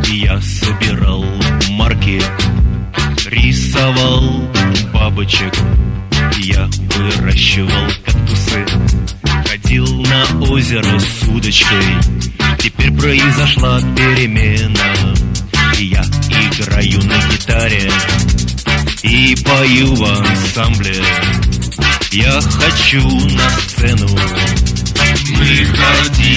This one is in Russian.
Я собирал марки, рисовал бабочек, я выращивал кактусы, ходил на озеро с удочкой. Теперь произошла перемена, и я играю на гитаре и пою в ансамбле. Я хочу на сцену. Мы ходили